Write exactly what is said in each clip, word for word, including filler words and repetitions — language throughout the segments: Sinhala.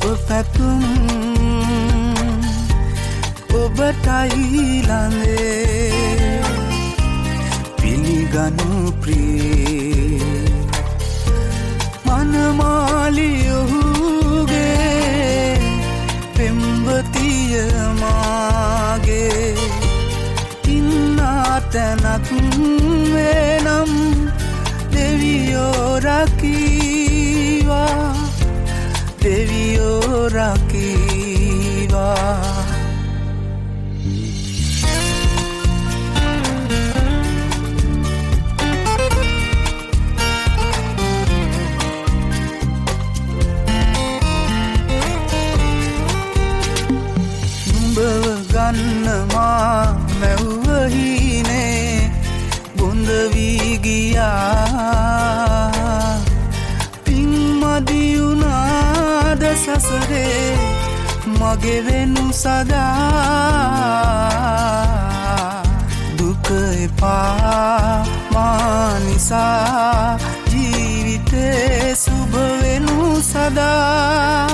පැතුම් ඔබටයි ළඟේ පිළිගනු ප්‍රිය මනමාලි ඔහුගේ පෙම්වතිය මාගේ ඉන්නා තැනක් වෙනම් දෙවියෝ රකීවා දෙවියෝ රකීවා ගන්නවා මැව්වහිනේ බොඳ වී ගියා පින් මදි වුණාද සසරේ මගේ වෙනු සදා දුක එපා මා නිසා ජීවිතේ සුබ වෙනු සදා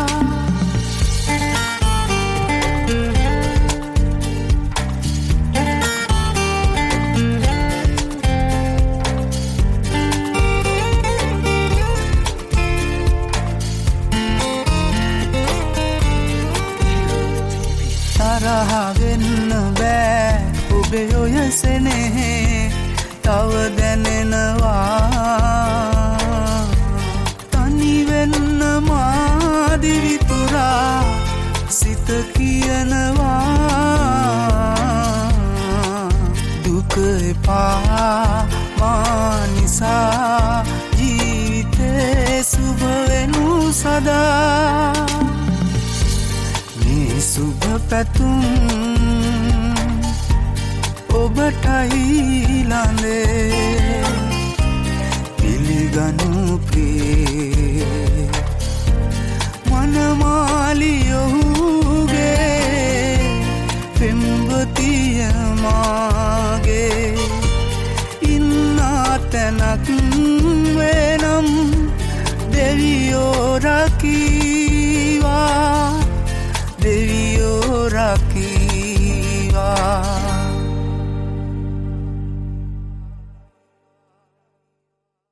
වෙන්න බෑ ඔබේ ඔය සෙනෙහේ තව දැනෙනවා තනි වෙන්න මා දිවිතුරා සිත කියනවා දුක එපා මා නිසා ජීවිතේ සුබ වෙනු සදා සුබ පැතුම් ඔබටයි ළඟේ පිළිගනු ප්‍රිය මනමාලි ඔහුගේ පෙම්වතිය මාගේ ඉන්නා තැනක් වෙනම් දෙවියෝ රකීවා දෙවියෝ රකීවා